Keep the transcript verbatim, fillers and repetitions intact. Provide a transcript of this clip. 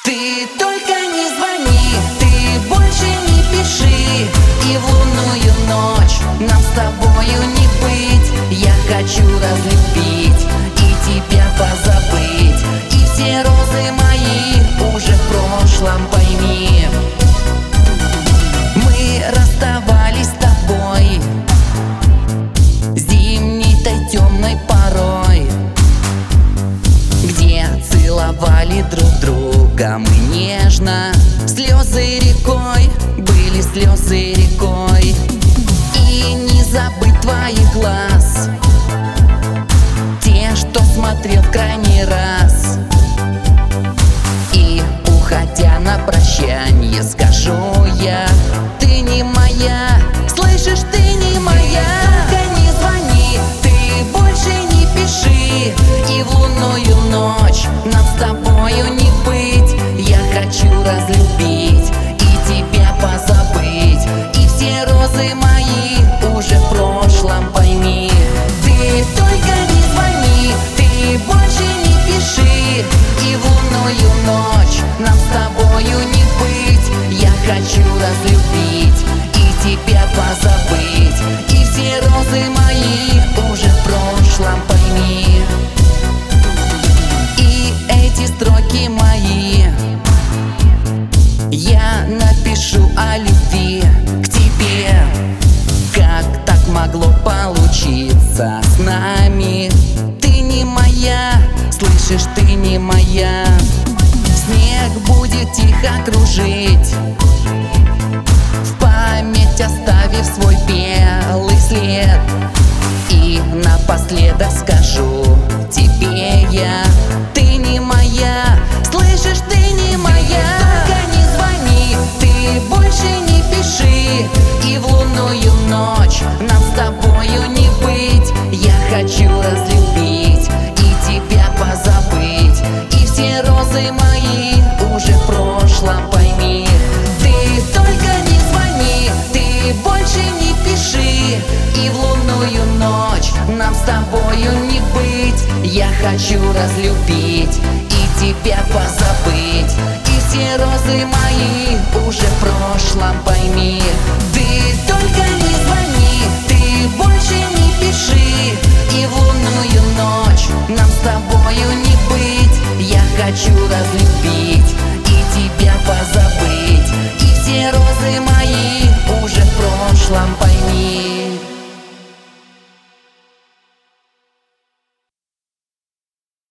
Ты только не звони, ты больше не пиши, и в лунную ночь нам с тобою не быть. Я хочу разлюбить и тебя позабыть, и все розы мои уже в прошлом, пойми. Мы расставались с тобой зимней-то темной порой, где целовали друг друга мы нежно. Слезы рекой, были слезы рекой, и не забыть твоих глаз, те, что смотрел в крайний раз. И уходя на прощанье скажу я: ты не моя, слышишь, ты не моя. Только не звони, ты больше не пиши, и в лунную ночь нам с тобою не быть. Я хочу разлюбить и тебя позабыть, и все розы мои уже в прошлом, пойми. Ты только не звони, ты больше не пиши, и в лунную ночь нам с тобою не быть. Я хочу разлюбить и тебя позабыть, и все розы мои уже в прошлом, пойми. И эти строки мои я напишу о любви к тебе. Как так могло получиться с нами? Ты не моя, слышишь, ты не моя. Снег будет тихо кружить, в память оставив свой белый след. И напоследок скажу тебе я: ты не моя, слышишь, ты не моя. Только не звони, ты больше не пиши, и в лунную ночь нам с тобою не быть. Я хочу разлюбить и тебя позабыть, и все розы мои уже в прошлом, пойми. Ты только не звони, ты больше не пиши, и в лунную ночь нам с тобою не быть. Я хочу разлюбить и тебя позабыть, и все розы мои уже в прошлом, пойми. Ты только не звони, ты больше не пиши, и в лунную ночь нам с тобою не быть. Я хочу разлюбить